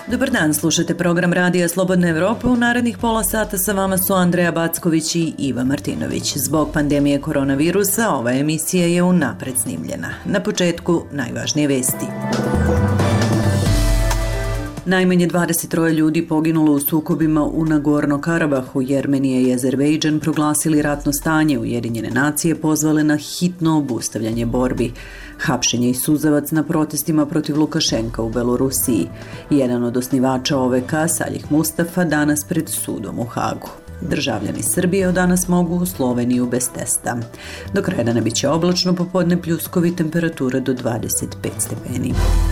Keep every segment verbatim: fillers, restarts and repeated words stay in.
Dobar dan, slušate program Radija Slobodna Evropa. U narednih pola sata sa vama su Andreja Backović i Iva Martinović. Zbog pandemije koronavirusa ova emisija je unapred snimljena. Na početku najvažnije vesti. Najmanje dvadeset troje ljudi poginulo u sukobima u Nagorno-Karabahu. Jermenija i Azerbejdžan proglasili ratno stanje. Ujedinjene nacije pozvale na hitno obustavljanje borbi. Hapšenje i suzavac na protestima protiv Lukašenka u Belorusiji. Jedan od osnivača O V K, Saljih Mustafa, danas pred sudom u Hagu. Državljani Srbije od danas mogu u Sloveniju bez testa. Do kraja dana biće oblačno, popodne pljuskovi, temperatura do dvadeset pet stepeni.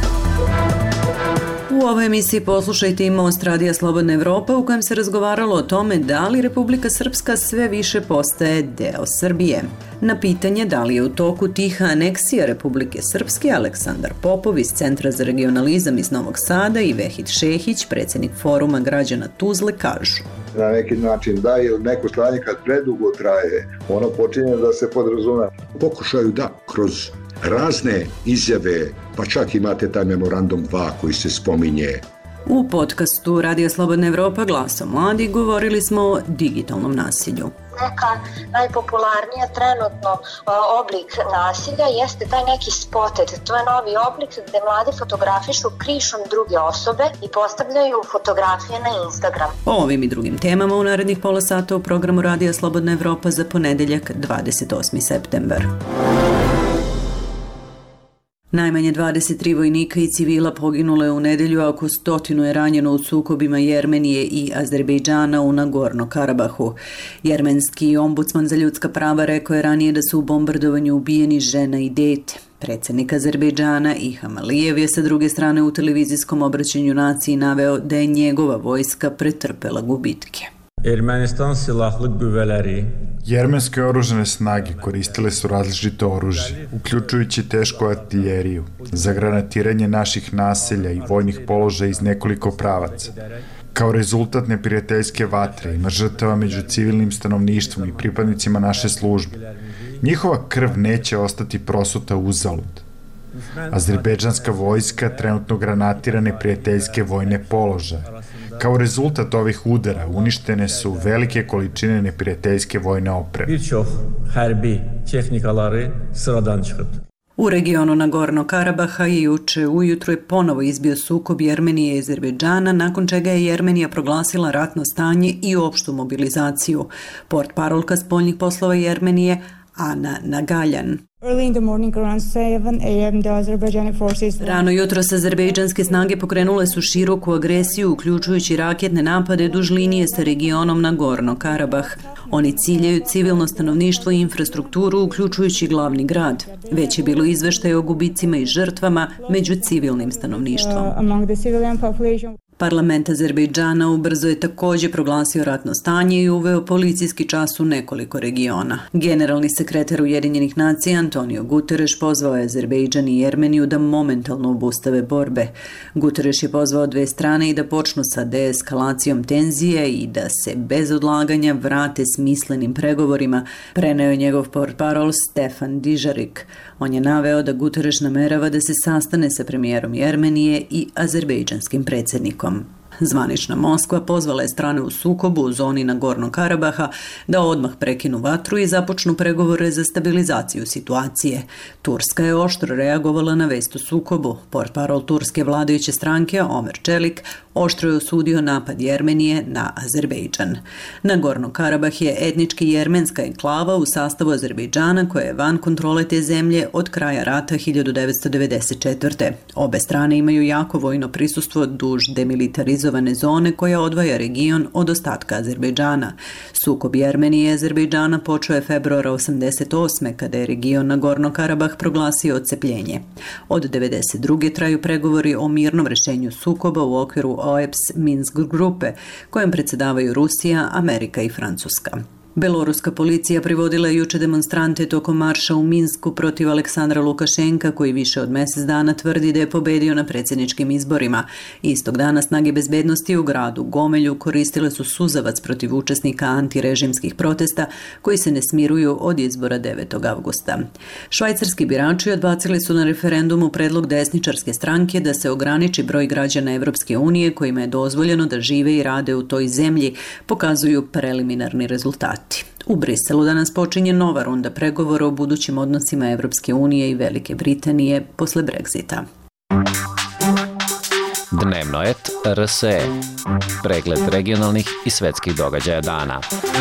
U ovoj emisiji poslušajte i Most Radija Slobodna Evropa u kojem se razgovaralo o tome da li Republika Srpska sve više postaje deo Srbije. Na pitanje da li je u toku tiha aneksija Republike Srpske, Aleksandar Popov iz Centra za regionalizam iz Novog Sada i Vehid Šehić, predsjednik Foruma građana Tuzle, kažu: Na neki način da, jer neko stanje kad predugo traje, ono počinje da se podrazumeva. Pokušaju da, kroz razne izjave, pa čak imate taj memorandum dva koji se spominje. U podcastu Radija Slobodna Evropa Glasom mladih govorili smo o digitalnom nasilju. Neka najpopularnija trenutno oblik nasilja jeste taj neki spotted. To je novi oblik gde mladi fotografišu krišom druge osobe i postavljaju fotografije na Instagram. O ovim i drugim temama u narednih pola sata u programu Radija Slobodna Evropa za ponedeljak dvadeset osmi septembar. Najmanje dvadeset tri vojnika i civila poginulo je u nedelju, a oko stotinu je ranjeno u sukobima Jermenije i Azerbejdžana u Nagorno-Karabahu. Jermenski ombudsman za ljudska prava rekao je ranije da su u bombardovanju ubijeni žena i dete. Predsjednik Azerbejdžana Ilham Alijev je sa druge strane u televizijskom obraćanju naciji naveo da je njegova vojska pretrpela gubitke. Ermenistan silahlı güveleri Jermenske oružane snage koristile su različito oružje, uključujući tešku artiljeriju, za granatiranje naših naselja i vojnih položaja iz nekoliko pravaca. Kao rezultat neprijateljske vatre ima žrtava među civilnim stanovništvom i pripadnicima naše službe. Njihova krv neće ostati prosuta uzalud. Azerbejdžanska vojska trenutno granatira neprijateljske vojne položaje. Kao rezultat ovih udara uništene su velike količine neprijateljske vojne opreme. Birçok hərbi texnikaları sıradan çıxıbdı. U regionu Nagorno-Karabaha je juče ujutro je ponovo izbio sukob Jermenije i Azerbejdžana, nakon čega je Jermenija proglasila ratno stanje i opštu mobilizaciju. Portparolka spoljnih poslova Jermenije Ana Nagaljan. Rano jutro sa azerbejdžanske snage pokrenule su široku agresiju, uključujući raketne napade duž linije sa regionom Nagorno-Karabah. Oni ciljaju civilno stanovništvo i infrastrukturu, uključujući glavni grad. Već je bilo izveštaje o gubicima i žrtvama među civilnim stanovništvom. Parlament Azerbejdžana ubrzo je također proglasio ratno stanje i uveo policijski čas u nekoliko regiona. Generalni sekretar Ujedinjenih nacija Antonio Guterres pozvao je Azerbejdžan i Jermeniju da momentalno obustave borbe. Guterres je pozvao dve strane i da počnu sa deeskalacijom tenzije i da se bez odlaganja vrate smislenim pregovorima, preneo je njegov portparol Stefan Dižarik. On je naveo da Guterres namerava da se sastane sa premijerom Jermenije i azerbejdžanskim predsjednikom. Zvanična Moskva pozvala je strane u sukobu u zoni Nagorno-Karabaha da odmah prekinu vatru i započnu pregovore za stabilizaciju situacije. Turska je oštro reagovala na vest o sukobu. Portparol turske vladajuće stranke Omer Čelik oštro je osudio napad Jermenije na Azerbejdžan. Nagorno-Karabah je etnički jermenska enklava u sastavu Azerbejdžana koja je van kontrole te zemlje od kraja rata hiljadu devetsto devedeset četvrte. Obe strane imaju jako vojno prisustvo duž demilitarizovane zone koja odvaja region od ostatka Azerbejdžana. Sukob Jermenije i Azerbejdžana počeo je februara osamdeset osme kada je region Nagorno-Karabah proglasio odcepljenje. Od devedeset druge traju pregovori o mirnom rešenju sukoba u okviru O E P S Minsk grupe, kojem predsjedavaju Rusija, Amerika i Francuska. Beloruska policija privodila je juče demonstrante tokom marša u Minsku protiv Aleksandra Lukašenka, koji više od mjesec dana tvrdi da je pobedio na predsjedničkim izborima. Istog dana snage bezbednosti u gradu Gomelju koristile su suzavac protiv učesnika antirežimskih protesta koji se ne smiruju od izbora devetog avgusta. Švajcarski birači odbacili su na referendumu predlog desničarske stranke da se ograniči broj građana Evropske unije kojima je dozvoljeno da žive i rade u toj zemlji, pokazuju preliminarni rezultati. U Briselu danas počinje nova runda pregovora o budućim odnosima Evropske unije i Velike Britanije posle Brexita. Dnevno et R S E. Pregled regionalnih i svetskih događaja dana.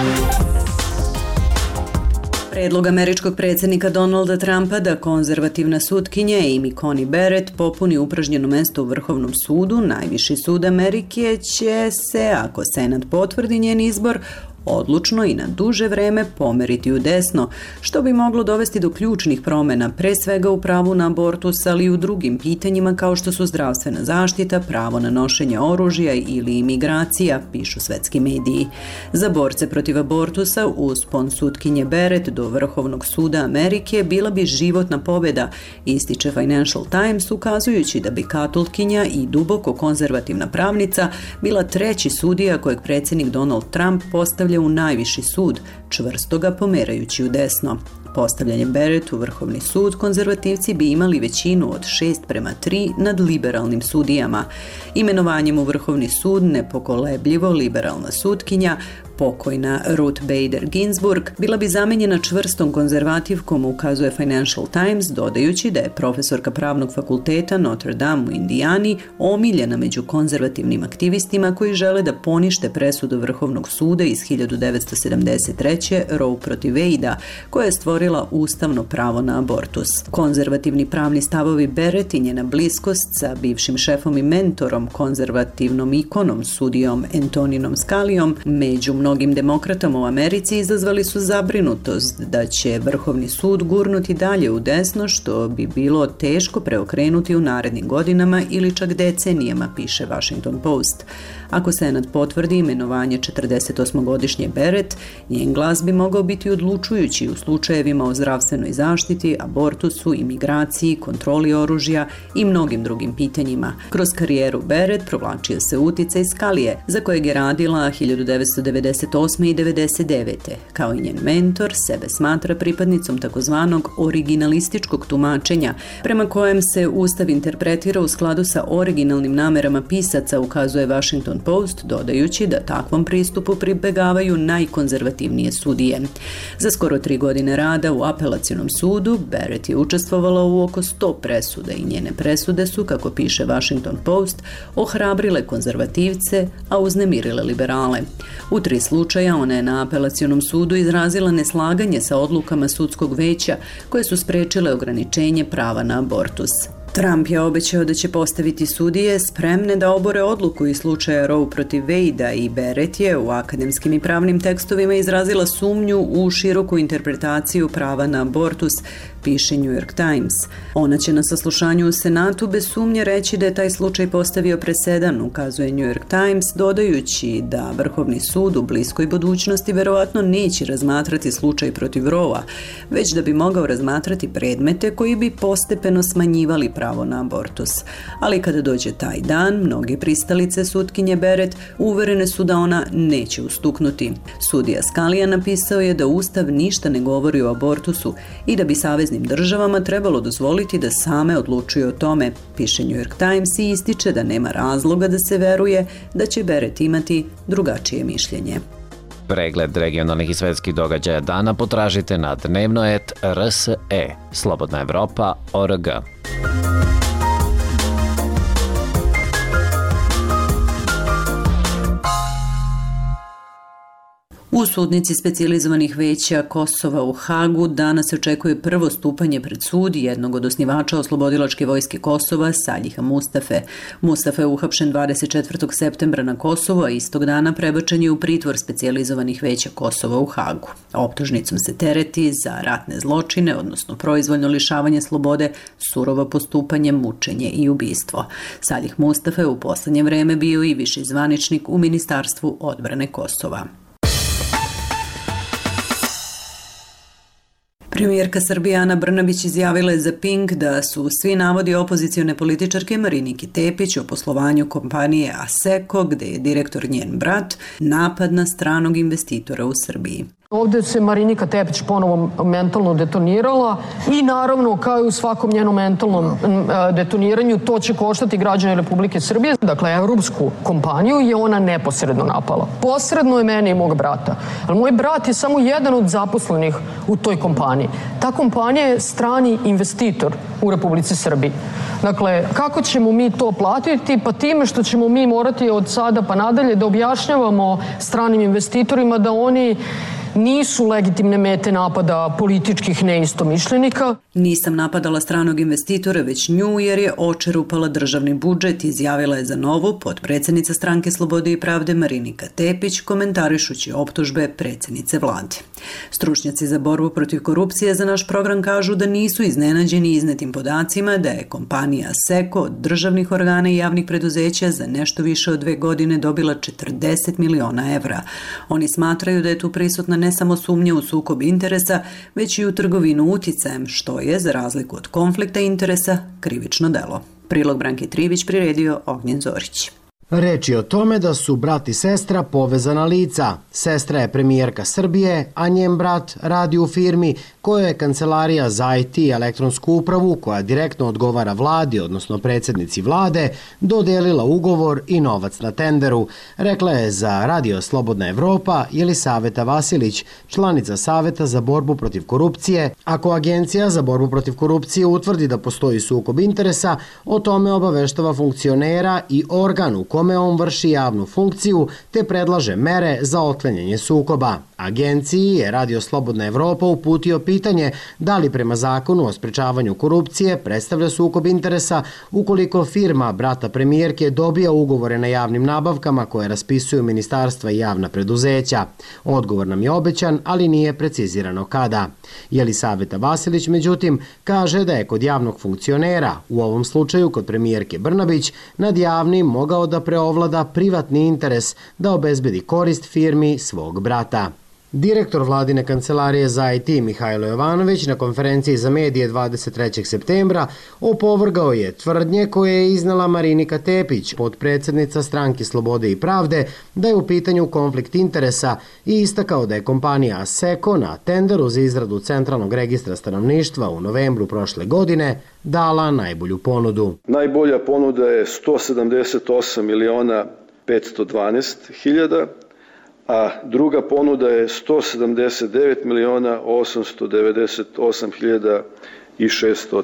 Predlog američkog predsjednika Donalda Trumpa da konzervativna sutkinja Amy Coney Barrett popuni upražnjeno mesto u Vrhovnom sudu, najviši sud Amerike, će se, ako Senat potvrdi njen izbor, odlučno i na duže vreme pomeriti u desno, što bi moglo dovesti do ključnih promjena, pre svega u pravu na abortus, ali i u drugim pitanjima kao što su zdravstvena zaštita, pravo na nošenje oružja ili imigracija, pišu svetski mediji. Za borce protiv abortusa, uspon sutkinje Barrett do Vrhovnog suda Amerike bila bi životna pobjeda, ističe Financial Times, ukazujući da bi katolkinja i duboko konzervativna pravnica bila treći sudija kojeg predsjednik Donald Trump postavlja u najviši sud, čvrsto ga pomerajući u desno. Postavljanjem Barrett u Vrhovni sud konzervativci bi imali većinu od šest prema tri nad liberalnim sudijama. Imenovanjem u Vrhovni sud nepokolebljivo liberalna sutkinja, pokojna Ruth Bader Ginsburg, bila bi zamenjena čvrstom konzervativkom, ukazuje Financial Times, dodajući da je profesorka pravnog fakulteta Notre Dame u Indijani omiljena među konzervativnim aktivistima koji žele da ponište presudu Vrhovnog suda iz hiljadu devetsto sedamdeset treće Roe protiv Wade-a, koja je stvorila ustavno pravo na abortus. Konzervativni pravni stavovi Barrett i njena bliskost sa bivšim šefom i mentorom, konzervativnom ikonom, sudijom Antoninom Scalijom, među mnogim demokratama u Americi izazvali su zabrinutost da će Vrhovni sud gurnuti dalje u desno, što bi bilo teško preokrenuti u narednim godinama ili čak decenijama, piše Washington Post. Ako Senat potvrdi imenovanje četrdesetosmogodišnje Barrett, njen glas bi mogao biti odlučujući u slučajevima o zdravstvenoj zaštiti, abortusu, imigraciji, kontroli oružja i mnogim drugim pitanjima. Kroz karijeru Barrett provlačio se uticaj Scalije, za kojeg je radila hiljadu devetsto devedeset osme i devedeset devete Kao i njen mentor, sebe smatra pripadnicom takozvanog originalističkog tumačenja, prema kojem se Ustav interpretira u skladu sa originalnim namerama pisaca, ukazuje Washington Post, dodajući da takvom pristupu pribegavaju najkonzervativnije sudije. Za skoro tri godine rada u apelacionom sudu, Barrett je učestvovala u oko sto presuda i njene presude su, kako piše Washington Post, ohrabrile konzervativce, a uznemirile liberale. U tri slučaja ona je na apelacionom sudu izrazila neslaganje sa odlukama sudskog veća koje su sprečile ograničenje prava na abortus. Trump je obećao da će postaviti sudije spremne da obore odluku iz slučaja Roe protiv Wade-a i Barrett je u akademskim i pravnim tekstovima izrazila sumnju u široku interpretaciju prava na abortus, piše New York Times. Ona će na saslušanju u Senatu bez sumnje reći da je taj slučaj postavio presedan, ukazuje New York Times, dodajući da Vrhovni sud u bliskoj budućnosti verovatno neće razmatrati slučaj protiv Roe-a, već da bi mogao razmatrati predmete koji bi postepeno smanjivali pravo na abortus. Ali kada dođe taj dan, mnoge pristalice sutkinje Barrett uverene su da ona neće ustuknuti. Sudija Scalia napisao je da Ustav ništa ne govori o abortusu i da bi saveznim državama trebalo dozvoliti da same odlučuju o tome, piše New York Times i ističe da nema razloga da se veruje da će Barrett imati drugačije mišljenje. Pregled regionalnih i svetskih događaja dana potražite na dnevno et R S E, Slobodna Evropa, O R G. U sudnici specijalizovanih veća Kosova u Hagu danas se očekuje prvo stupanje pred sud jednog od osnivača oslobodilačke vojske Kosova, Saljiha Mustafe. Mustafa je uhapšen dvadeset četvrtog septembra na Kosovu, a istog dana prebačen je u pritvor specijalizovanih veća Kosova u Hagu. Optužnicom se tereti za ratne zločine, odnosno proizvoljno lišavanje slobode, surovo postupanje, mučenje i ubistvo. Saljih Mustafa je u poslednje vreme bio i viši zvaničnik u Ministarstvu odbrane Kosova. Premijerka Srbije Ana Brnabić izjavila je za Pink da su svi navodi opozicione političarke Marinike Tepić o poslovanju kompanije Asseco, gde je direktor njen brat, napad na stranog investitora u Srbiji. Ovde se Marinika Tepić ponovo mentalno detonirala i naravno kao i u svakom njenom mentalnom detoniranju to će koštati građane Republike Srbije. Dakle, evropsku kompaniju je ona neposredno napala. Posredno je mene i mog brata. Ali moj brat je samo jedan od zaposlenih u toj kompaniji. Ta kompanija je strani investitor u Republici Srbiji. Dakle, kako ćemo mi to platiti? Pa time što ćemo mi morati od sada pa nadalje da objašnjavamo stranim investitorima da oni nisu legitimne mete napada političkih neistomišljenika. Nisam napadala stranog investitora, već nju jer je očerupala državni budžet, izjavila je za Novu potpredsjednica Stranke slobode i pravde Marinika Tepić, komentarišući optužbe predsjednice vlade. Stručnjaci za borbu protiv korupcije za naš program kažu da nisu iznenađeni iznetim podacima da je kompanija Asseco od državnih organa i javnih preduzeća za nešto više od dve godine dobila četrdeset miliona evra. Oni smatraju da je tu prisutna ne samo sumnja u sukob interesa, već i u trgovinu uticajem, što je, za razliku od konflikta interesa, krivično delo. Prilog Branke Trivić priredio Ognjen Zorić. Reč je o tome da su brat i sestra povezana lica. Sestra je premijerka Srbije, a njen brat radi u firmi koja je kancelarija za I T i elektronsku upravu, koja direktno odgovara vladi, odnosno predsjednici vlade, dodelila ugovor i novac na tenderu, rekla je za Radio Slobodna Evropa Jelisaveta Vasilić, članica Saveta za borbu protiv korupcije. Ako Agencija za borbu protiv korupcije utvrdi da postoji sukob interesa, o tome obaveštava funkcionera i organ u kome on vrši javnu funkciju te predlaže mere za otklanjanje sukoba. Agenciji je Radio Slobodna Evropa uputio pitanje da li prema zakonu o sprečavanju korupcije predstavlja sukob interesa ukoliko firma brata premijerke dobija ugovore na javnim nabavkama koje raspisuju ministarstva i javna preduzeća. Odgovor nam je obećan, ali nije precizirano kada. Jelisaveta Vasilić, međutim, kaže da je kod javnog funkcionera, u ovom slučaju kod premijerke Brnabić, nad javnim mogao da preovlada privatni interes da obezbedi korist firmi svog brata. Direktor vladine kancelarije za I T Mihajlo Jovanović na konferenciji za medije dvadeset trećeg septembra opovrgao je tvrdnje koje je iznala Marinika Tepić, potpredsjednica Stranke slobode i pravde, da je u pitanju konflikt interesa i istakao da je kompanija Asseco na tenderu za izradu Centralnog registra stanovništva u novembru prošle godine dala najbolju ponudu. Najbolja ponuda je sto sedamdeset osam miliona petsto dvanaest hiljada, a druga ponuda je sto sedamdeset devet miliona osamsto devedeset osam hiljada i šesto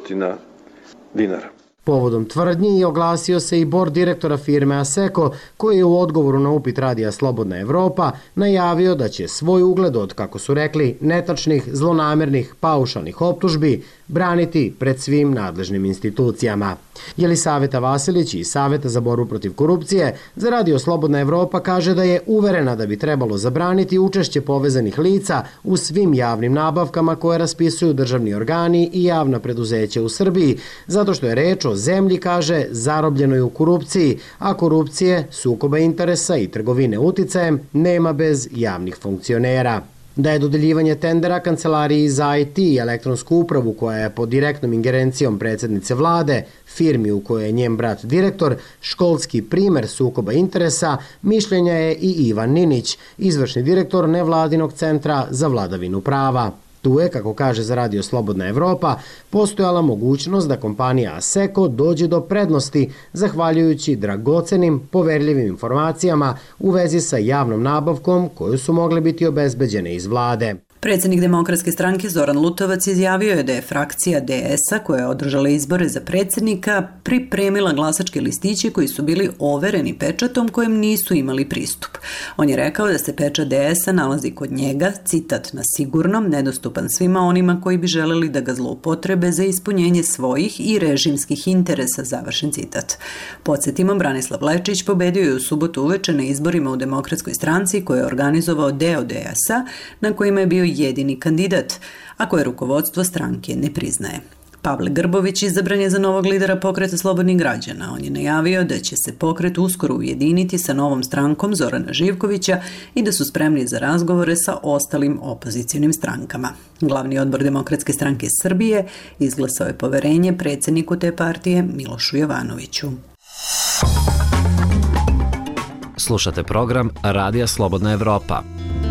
dinara. Povodom tvrdnji je oglasio se i bord direktora firme Asseco, koji je u odgovoru na upit Radija Slobodna Evropa najavio da će svoj ugled od, kako su rekli, netačnih, zlonamernih, paušalnih optužbi braniti pred svim nadležnim institucijama. Jelisaveta Vasilić iz Saveta za borbu protiv korupcije za Radio Slobodna Evropa kaže da je uverena da bi trebalo zabraniti učešće povezanih lica u svim javnim nabavkama koje raspisuju državni organi i javna preduzeća u Srbiji, zato što je reč o zemlji, kaže, zarobljenoj u korupciji, a korupcije, sukoba interesa i trgovine uticajem nema bez javnih funkcionera. Da je dodeljivanje tendera kancelariji za I T i elektronsku upravu, koja je pod direktnom ingerencijom predsjednice vlade, firmi u kojoj je njen brat direktor, školski primer sukoba interesa, mišljenja je i Ivan Ninić, izvršni direktor nevladinog centra za vladavinu prava. Tu je, kako kaže za Radio Slobodna Evropa, postojala mogućnost da kompanija Asseco dođe do prednosti zahvaljujući dragocenim, poverljivim informacijama u vezi sa javnom nabavkom koju su mogle biti obezbeđene iz vlade. Predsjednik Demokratske stranke Zoran Lutovac izjavio je da je frakcija D S-a, koja je održala izbore za predsjednika, pripremila glasačke listiće koji su bili overeni pečatom kojem nisu imali pristup. On je rekao da se pečat D S-a nalazi kod njega, citat, na sigurnom, nedostupan svima onima koji bi želeli da ga zloupotrebe za ispunjenje svojih i režimskih interesa, završen citat. Podsjetimo, Branislav Lečić pobedio je u subotu uveče na izborima u Demokratskoj stranci koje je organizovao deo D S-a, na kojima je bio jedini kandidat, a koje rukovodstvo stranke ne priznaje. Pavle Grbović izabran je za novog lidera Pokreta slobodnih građana. On je najavio da će se pokret uskoro ujediniti sa novom strankom Zorana Živkovića i da su spremni za razgovore sa ostalim opozicionim strankama. Glavni odbor Demokratske stranke Srbije izglasao je poverenje predsjedniku te partije Milošu Jovanoviću. Slušate program Radija Slobodna Evropa.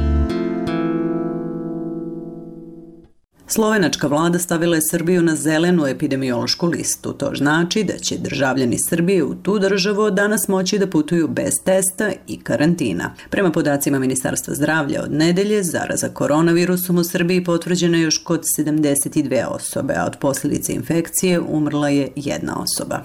Slovenačka vlada stavila je Srbiju na zelenu epidemiološku listu. To znači da će državljani Srbije u tu državu od danas moći da putuju bez testa i karantina. Prema podacima Ministarstva zdravlja od nedelje, zaraza koronavirusom u Srbiji potvrđena je još kod sedamdeset dve osobe, a od posljedice infekcije umrla je jedna osoba.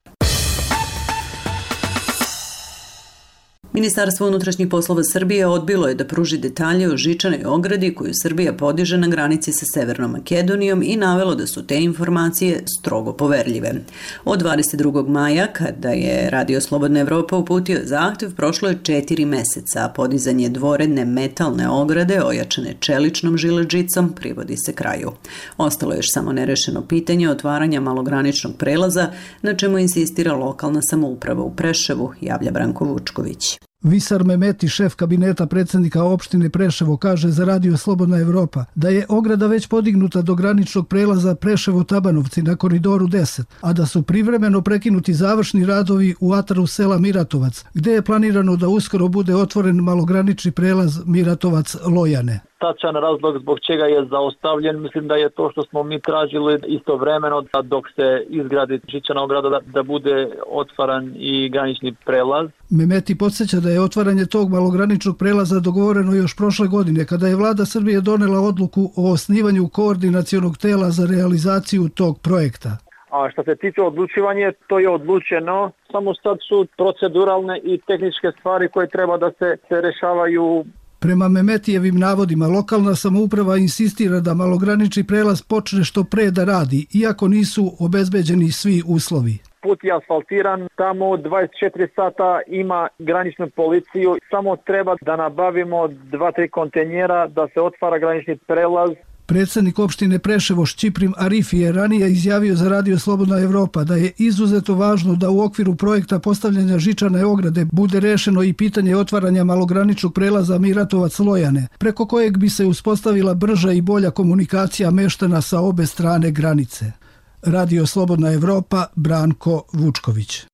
Ministarstvo unutrašnjih poslova Srbije odbilo je da pruži detalje o žičanoj ogradi koju Srbija podiže na granici sa Severnom Makedonijom i navelo da su te informacije strogo poverljive. Od dvadeset drugog maja, kada je Radio Slobodna Evropa uputio zahtev, prošlo je četiri meseca, a podizanje dvoredne metalne ograde ojačane čeličnom žiledžicom privodi se kraju. Ostalo je još samo nerešeno pitanje otvaranja malograničnog prelaza, na čemu insistira lokalna samouprava u Preševu, javlja Branko Vučković. Visar Memeti, šef kabineta predsjednika opštine Preševo, kaže za Radio Slobodna Evropa da je ograda već podignuta do graničnog prelaza Preševo-Tabanovci na koridoru deset, a da su privremeno prekinuti završni radovi u ataru sela Miratovac, gde je planirano da uskoro bude otvoren malogranični prelaz Miratovac-Lojane. Tačan razlog zbog čega je zaostavljen, mislim da je to što smo mi tražili istovremeno da dok se izgradi žičana ograda da, da bude otvaran i granični prelaz. Memeti podsjeća da je otvaranje tog malograničnog prelaza dogovoreno još prošle godine kada je vlada Srbije donela odluku o osnivanju koordinacionog tela za realizaciju tog projekta. A što se tiče odlučivanja, to je odlučeno, samo sad su proceduralne i tehničke stvari koje treba da se, se rešavaju. Prema Memetijevim navodima, lokalna samouprava insistira da malogranični prelaz počne što pre da radi, iako nisu obezbeđeni svi uslovi. Put je asfaltiran, tamo dvadeset četiri sata ima graničnu policiju, samo treba da nabavimo dva, tri kontenjera da se otvara granični prelaz. Predsjednik opštine Preševo Šćiprim Arifi je ranije izjavio za Radio Slobodna Evropa da je izuzeto važno da u okviru projekta postavljanja žičane ograde bude rešeno i pitanje otvaranja malograničnog prelaza Miratovac-Lojane, preko kojeg bi se uspostavila brža i bolja komunikacija meštana sa obe strane granice. Radio Slobodna Evropa, Branko Vučković.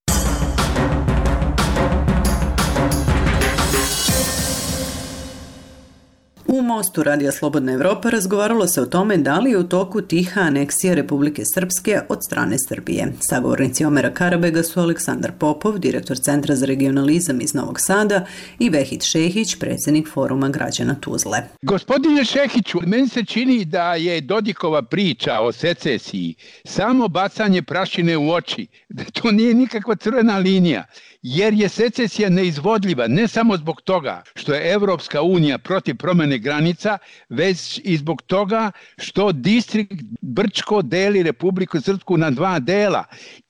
U Mostu Radija Slobodna Evropa razgovaralo se o tome da li je u toku tiha aneksija Republike Srpske od strane Srbije. Sagovornici Omera Karabega su Aleksandar Popov, direktor Centra za regionalizam iz Novog Sada, i Vehid Šehić, predsjednik Foruma građana Tuzle. Gospodine Šehiću, meni se čini da je Dodikova priča o secesiji samo bacanje prašine u oči, da to nije nikakva crvena linija, jer je secesija neizvodljiva ne samo zbog toga što je Evropska unija protiv promjene granica, već i zbog toga što distrikt Brčko deli Republiku Srpsku na dva dela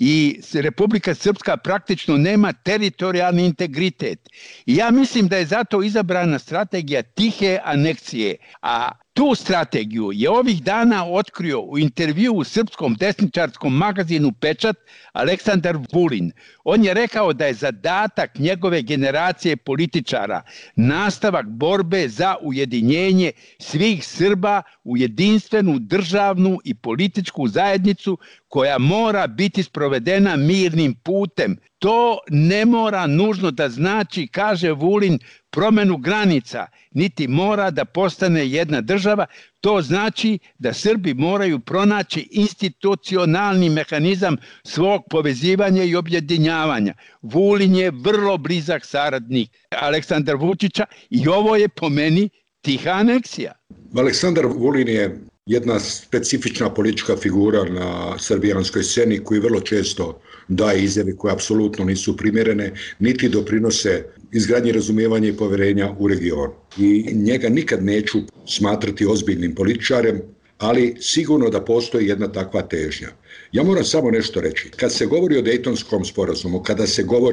i Republika Srpska praktično nema teritorijalni integritet. I ja mislim da je zato izabrana strategija tihe aneksije, a tu strategiju je ovih dana otkrio u intervju u srpskom desničarskom magazinu Pečat Aleksandar Vulin. On je rekao da je zadatak njegove generacije političara nastavak borbe za ujedinjenje svih Srba u jedinstvenu državnu i političku zajednicu koja mora biti sprovedena mirnim putem. To ne mora nužno da znači, kaže Vulin, promjenu granica, niti mora da postane jedna država. To znači da Srbi moraju pronaći institucionalni mehanizam svog povezivanja i objedinjavanja. Vulin je vrlo blizak saradnik Aleksandra Vučića i ovo je po meni tiha aneksija. Aleksandar Vulin je jedna specifična politička figura na srbijanskoj sceni koji vrlo često daje izjave koje apsolutno nisu primjerene, niti doprinose izgradnji razumijevanja i poverenja u regionu. I njega nikad neću smatrati ozbiljnim političarem, ali sigurno da postoji jedna takva težnja. Ja moram samo nešto reći. Kad se govori o Dejtonskom sporazumu, kada se govori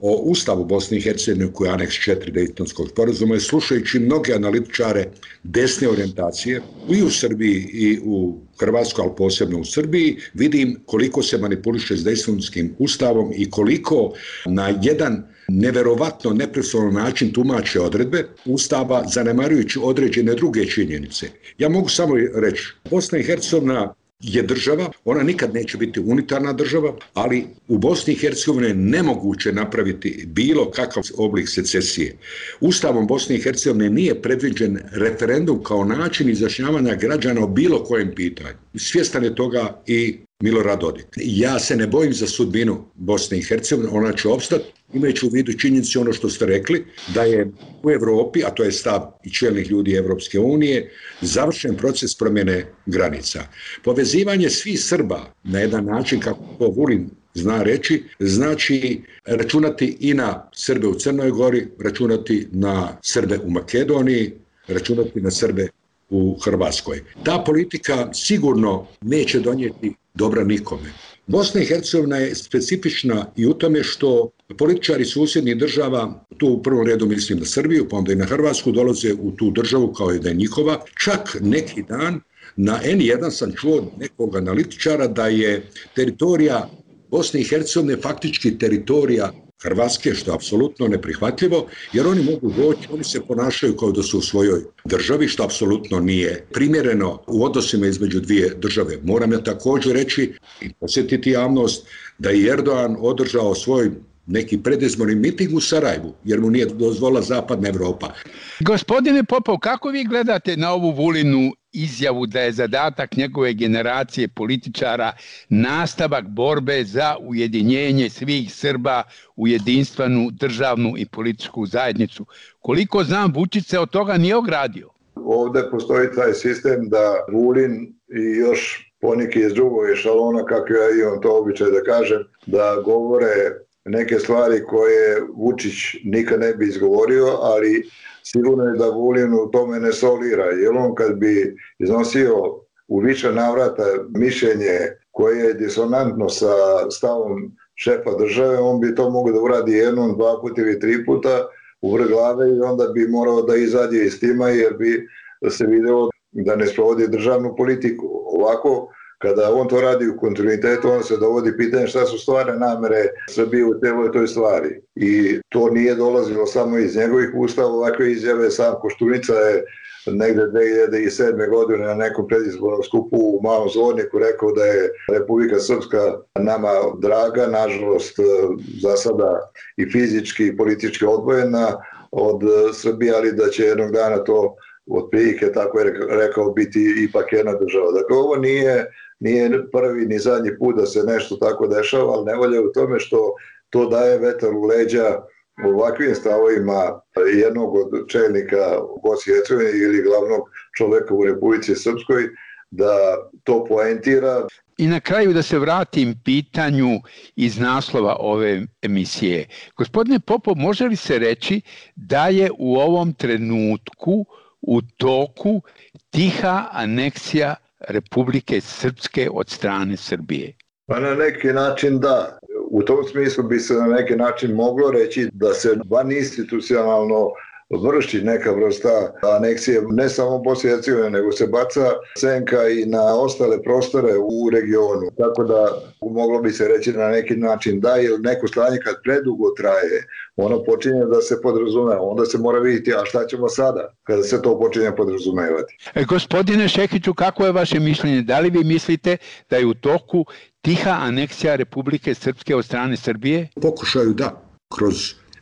o Ustavu Bosne i Hercegovine koji je aneks četiri Dejtonskog sporazuma i slušajući mnoge analitičare desne orijentacije i u Srbiji i u Hrvatskoj, ali posebno u Srbiji, vidim koliko se manipuliše s Dejtonskim ustavom i koliko na jedan neverovatno neprofesionalan način tumače odredbe Ustava, zanemarujući određene druge činjenice. Ja mogu samo reći, Bosna i Hercegovina je država, ona nikad neće biti unitarna država, ali u Bosni i Hercegovini je nemoguće napraviti bilo kakav oblik secesije. Ustavom Bosne i Hercegovine nije predviđen referendum kao način izjašnjavanja građana o bilo kojem pitanju. Svjestan je toga i Milorad Dodik. Ja se ne bojim za sudbinu Bosne i Hercegovine, ona će opstati, imajući u vidu činjenici ono što ste rekli, da je u Evropi, a to je stav i čelnih ljudi Evropske unije, završen proces promjene granica. Povezivanje svih Srba na jedan način, kako to Vulin zna reći, znači računati i na Srbe u Crnoj Gori, računati na Srbe u Makedoniji, računati na Srbe u Hrvatskoj. Ta politika sigurno neće donijeti dobra nikome. Bosna i Hercegovina je specifična i u tome što političari susjednih država, tu u prvom redu mislim na Srbiju, pa onda i na Hrvatsku, dolaze u tu državu kao i da je njihova. Čak neki dan na en jedan sam čuo od nekog analitičara da je teritorija Bosne i Hercegovine faktički teritorija Hrvatske, što je apsolutno neprihvatljivo, jer oni mogu doći, oni se ponašaju kao da su u svojoj državi, što apsolutno nije primjereno u odnosima između dvije države. Moram ja također reći i posjetiti javnost da je Erdogan održao svoj neki predizborni miting u Sarajevu, jer mu nije dozvolila Zapadna Evropa. Gospodine Popov, kako vi gledate na ovu Vulinu izjavu da je zadatak njegove generacije političara nastavak borbe za ujedinjenje svih Srba u jedinstvenu državnu i političku zajednicu? Koliko znam, Vučić se od toga nije ogradio. Ovde postoji taj sistem da Vulin i još poneki iz drugog ešalona, kako ja imam to običaj da kažem, da govore neke stvari koje Vučić nikad ne bi izgovorio, ali sigurno je da Vulin u tome ne solira, jer on kad bi iznosio u više navrata mišljenje koje je disonantno sa stavom šefa države, on bi to mogao da uradi jednom, dva puta ili tri puta u vrh glave i onda bi morao da izađe iz tima jer bi se video da ne sprovodi državnu politiku. Ovako, kada on to radi u kontinuitetu, on se dovodi pitanje šta su stvarne namere Srbije u celoj toj stvari. I to nije dolazilo samo iz njegovih ustava, ovakve izjave. Sam Koštunica je negde dve hiljade sedme. godine na nekom predizbornom skupu u Malom Zvorniku rekao da je Republika Srpska nama draga, nažalost za sada i fizički i politički odvojena od Srbije, ali da će jednog dana to otprilike, tako je rekao, biti ipak jedna država. Dakle, ovo nije, nije prvi ni zadnji put da se nešto tako dešava, ali ne volja u tome što to daje vetar u leđa ovakvim stavovima jednog od čelnika u Bosni i Hercegovini ili glavnog čoveka u Republici Srpskoj, da to poentira. I na kraju da se vratim pitanju iz naslova ove emisije. Gospodine Popov, može li se reći da je u ovom trenutku u toku tiha aneksija Republike Srpske od strane Srbije? Pa na neki način da. U tom smislu bi se na neki način moglo reći da se van institucionalno vrši neka vrsta aneksije, ne samo Bosne i Hercegovine, nego se baca senka i na ostale prostore u regionu. Tako da moglo bi se reći na neki način da, jer neko stanje kad predugo traje, ono počinje da se podrazumeva, onda se mora vidjeti, a šta ćemo sada kada se to počinje podrazumevati. E, gospodine Šekiću, kako je vaše mišljenje? Da li vi mislite da je u toku tiha aneksija Republike Srpske od strane Srbije? Pokušaju da, kroz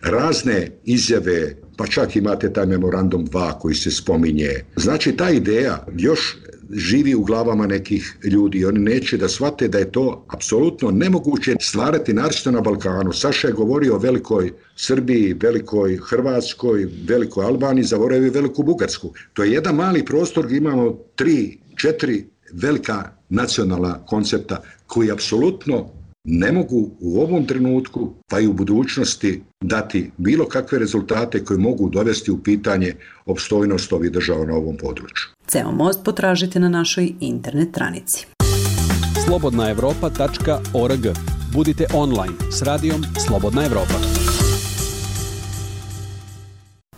razne izjave, pa čak imate taj memorandum dva koji se spominje. Znači, ta ideja još živi u glavama nekih ljudi. Oni neće da shvate da je to apsolutno nemoguće stvarati, naročito na Balkanu. Saša je govorio o velikoj Srbiji, velikoj Hrvatskoj, velikoj Albaniji, zaboravio je veliku Bugarsku. To je jedan mali prostor gdje imamo tri, četiri velika nacionalna koncepta koji apsolutno ne mogu u ovom trenutku, pa i u budućnosti, dati bilo kakve rezultate koji mogu dovesti u pitanje opstojnost ovih država na ovom području. Ceo most potražite na našoj internet stranici. slobodna evropa tačka org. Budite online s radijom Slobodna Evropa.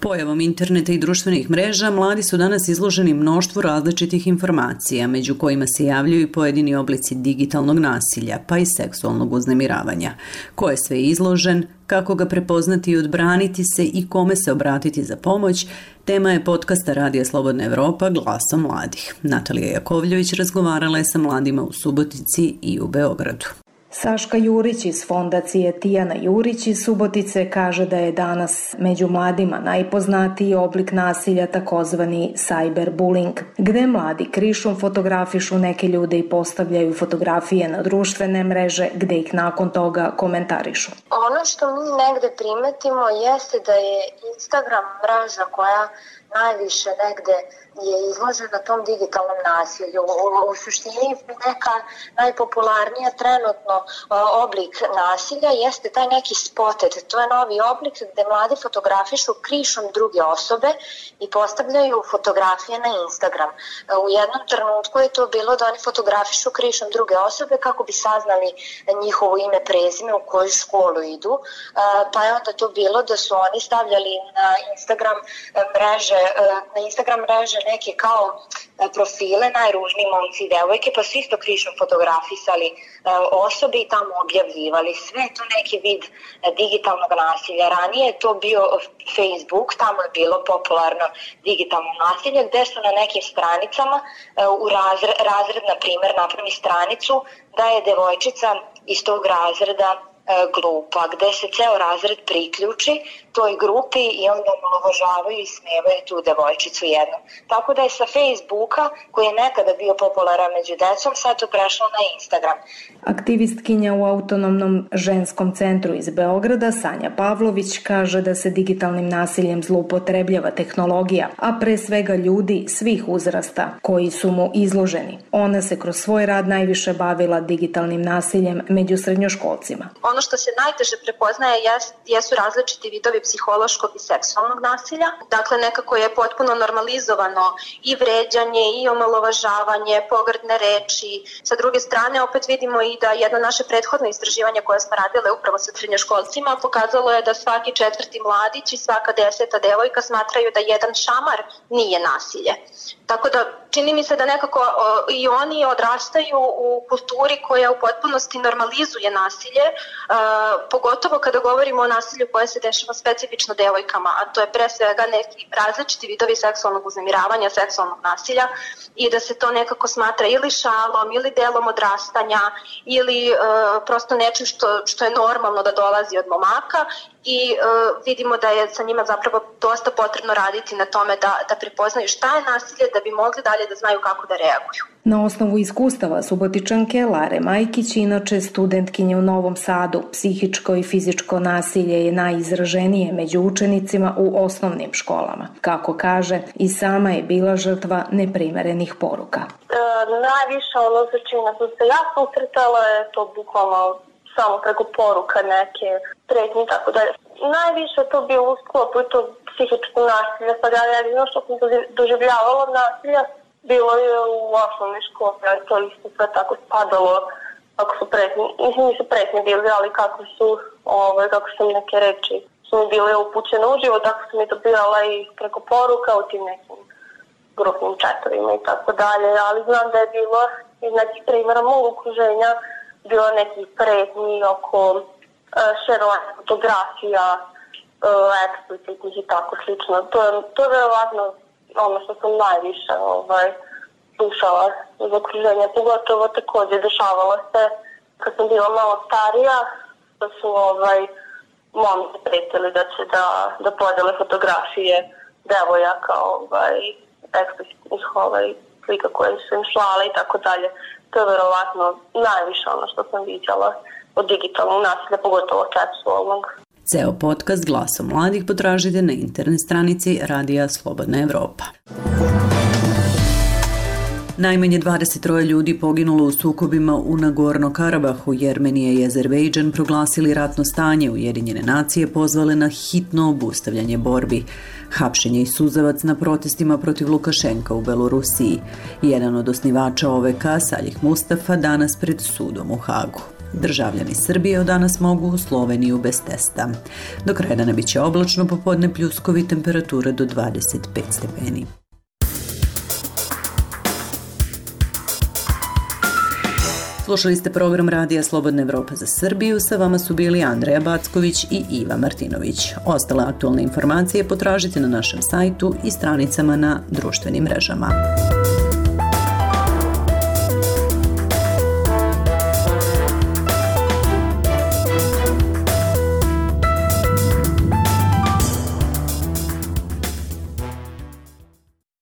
Pojavom interneta i društvenih mreža, mladi su danas izloženi mnoštvu različitih informacija, među kojima se javljaju i pojedini oblici digitalnog nasilja, pa i seksualnog uznemiravanja. Ko je sve izložen, kako ga prepoznati i odbraniti se i kome se obratiti za pomoć, tema je podcasta Radija Slobodna Evropa Glasom mladih. Natalija Jakovljević razgovarala je sa mladima u Subotici i u Beogradu. Saška Jurić iz fondacije Tijana Jurić iz Subotice kaže da je danas među mladima najpoznatiji oblik nasilja takozvani cyberbullying, gde mladi krišom fotografišu neke ljude i postavljaju fotografije na društvene mreže gde ih nakon toga komentarišu. Ono što mi negde primetimo jeste da je Instagram mreža koja najviše negde je izložena tom digitalnom nasilju. U, u suštini neka najpopularnija trenutno oblik nasilja jeste taj neki spotted. To je novi oblik gde mladi fotografišu krišom druge osobe i postavljaju fotografije na Instagram. U jednom trenutku je to bilo da oni fotografišu krišom druge osobe kako bi saznali njihovo ime, prezime, u koju školu idu. Pa je onda to bilo da su oni stavljali na Instagram mreže, na Instagram mreže neke kao profile, najružniji momci i devojke, pa su isto krišom fotografisali osobe i tamo objavljivali. Sve je to neki vid digitalnog nasilja. Ranije je to bio Facebook, tamo je bilo popularno digitalno nasilje, gde su na nekim stranicama u razred, razred na primjer, napravi stranicu da je devojčica iz tog razreda glupa, gde se ceo razred priključi toj grupi i onda omalovažavaju i smevaju tu devojčicu jednu. Tako da je sa Facebooka, koji je nekada bio popularan među decom, sad to prešlo na Instagram. Aktivistkinja u Autonomnom ženskom centru iz Beograda, Sanja Pavlović, kaže da se digitalnim nasiljem zloupotrebljava tehnologija, a pre svega ljudi svih uzrasta koji su mu izloženi. Ona se kroz svoj rad najviše bavila digitalnim nasiljem među srednjoškolcima. Ono što se najteže prepoznaje jesu različiti vidovi psihološkog i seksualnog nasilja. Dakle, nekako je potpuno normalizovano i vređanje i omalovažavanje, pogrdne reči. Sa druge strane, opet vidimo i da jedno naše prethodno istraživanje koje smo radile upravo sa srednjoškolcima pokazalo je da svaki četvrti mladić i svaka deseta devojka smatraju da jedan šamar nije nasilje. Tako da čini mi se da nekako o, i oni odrastaju u kulturi koja u potpunosti normalizuje nasilje, Uh, pogotovo kada govorimo o nasilju koje se dešava specifično devojkama, a to je pre svega neki različiti vidovi seksualnog uznemiravanja, seksualnog nasilja i da se to nekako smatra ili šalom, ili delom odrastanja, ili uh, prosto nečim što, što je normalno da dolazi od momaka i uh, vidimo da je sa njima zapravo dosta potrebno raditi na tome da, da prepoznaju šta je nasilje da bi mogli dalje da znaju kako da reaguju. Na osnovu iskustava Subotičanke Lare Majkić, inače studentkinje u Novom Sadu, psihičko i fizičko nasilje je najizraženije među učenicima u osnovnim školama. Kako kaže, i sama je bila žrtva neprimerenih poruka. E, najviše ono za čime sam se ja susretala je to bukvalno samo preko poruka neke pretnje i tako dalje. Najviše to bilo u sklopu to psihičko nasilje, pa ja jedino što sam doživljavala nasilja bilo je u osnovnoj školi, ali to isto sve tako spadalo, kako su pretnje, mislim nisu pretnje bili, ali kako su, ovaj, kako su neke reči su mi bile upućene uživo, tako sam mi dobirala i preko poruka u tim nekim grupnim chatovima i tako dalje, ali znam da je bilo iz nekih primjera mog okruženja bilo nekih pretnji oko uh, šerovanja fotografija, uh, eksplicitnih i tako slično. To je, to je verovatno ono što sam najviše ovaj, slušala iz okruženja, pogotovo također dešavalo se kad sam bila malo starija, da su ovaj, momci pretili da će da, da podele fotografije devojaka, ovaj, eksplicitnih ovaj, slika koje su im slale i tako dalje. To je verovatno najviše ono što sam vidjela od digitalnog nasilja, pogotovo seksualnog. Ceo podcast Glasom mladih potražite na internet stranici Radija Slobodna Evropa. Najmanje dvadeset troje ljudi poginulo u sukobima u Nagorno-Karabahu. Jermenija i Azerbejdžan proglasili ratno stanje. Ujedinjene nacije pozvale na hitno obustavljanje borbi. Hapšenje i suzavac na protestima protiv Lukašenka u Belorusiji. Jedan od osnivača O V K, Saljih Mustafa, danas pred sudom u Hagu. Državljani Srbije od danas mogu u Sloveniju bez testa. Do kraja dana biće oblačno, popodne pljuskovi, temperatura do dvadeset pet stepeni. Slušali ste program Radija Slobodna Evropa za Srbiju, sa vama su bili Andreja Backović i Iva Martinović. Ostale aktualne informacije potražite na našem sajtu i stranicama na društvenim mrežama.